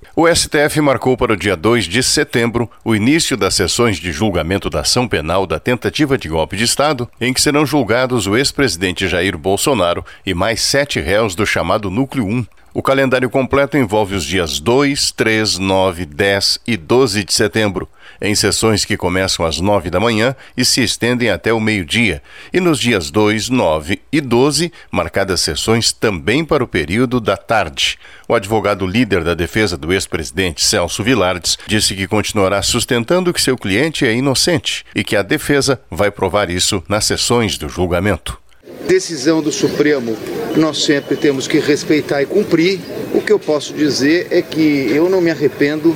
O STF marcou para o dia 2 de setembro o início das sessões de julgamento da ação penal da tentativa de golpe de Estado, em que serão julgados o ex-presidente Jair Bolsonaro e mais 7 réus do chamado Núcleo 1. O calendário completo envolve os dias 2, 3, 9, 10 e 12 de setembro, em sessões que começam às 9 da manhã e se estendem até o meio-dia, e nos dias 2, 9 e 12, marcadas sessões também para o período da tarde. O advogado líder da defesa do ex-presidente, Celso Vilardes, disse que continuará sustentando que seu cliente é inocente e que a defesa vai provar isso nas sessões do julgamento. Decisão do Supremo, nós sempre temos que respeitar e cumprir. O que eu posso dizer é que eu não me arrependo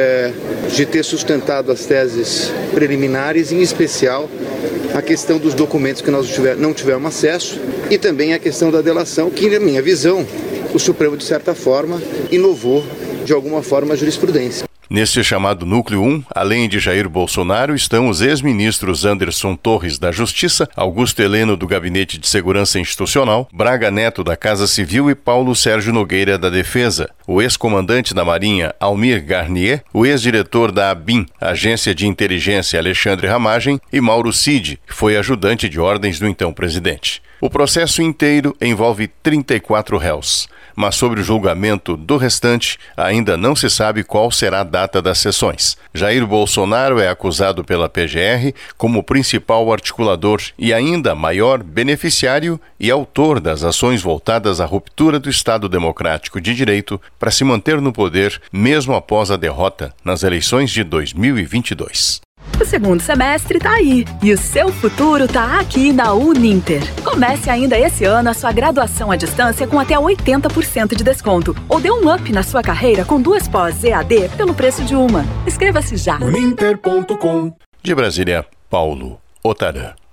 de ter sustentado as teses preliminares, em especial a questão dos documentos que nós não tivemos acesso e também a questão da delação, que, na minha visão, o Supremo, de certa forma, inovou de alguma forma a jurisprudência. Neste chamado Núcleo 1, além de Jair Bolsonaro, estão os ex-ministros Anderson Torres da Justiça, Augusto Heleno do Gabinete de Segurança Institucional, Braga Neto da Casa Civil e Paulo Sérgio Nogueira da Defesa, o ex-comandante da Marinha Almir Garnier, o ex-diretor da ABIN, Agência de Inteligência Alexandre Ramagem, e Mauro Cid, que foi ajudante de ordens do então presidente. O processo inteiro envolve 34 réus, mas sobre o julgamento do restante ainda não se sabe qual será a data das sessões. Jair Bolsonaro é acusado pela PGR como principal articulador e ainda maior beneficiário e autor das ações voltadas à ruptura do Estado Democrático de Direito para se manter no poder mesmo após a derrota nas eleições de 2022. O segundo semestre tá aí e o seu futuro tá aqui na Uninter. Comece ainda esse ano a sua graduação à distância com até 80% de desconto. Ou dê um up na sua carreira com 2 pós EAD pelo preço de uma. Inscreva-se já. Uninter.com. De Brasília, Paulo Otarã.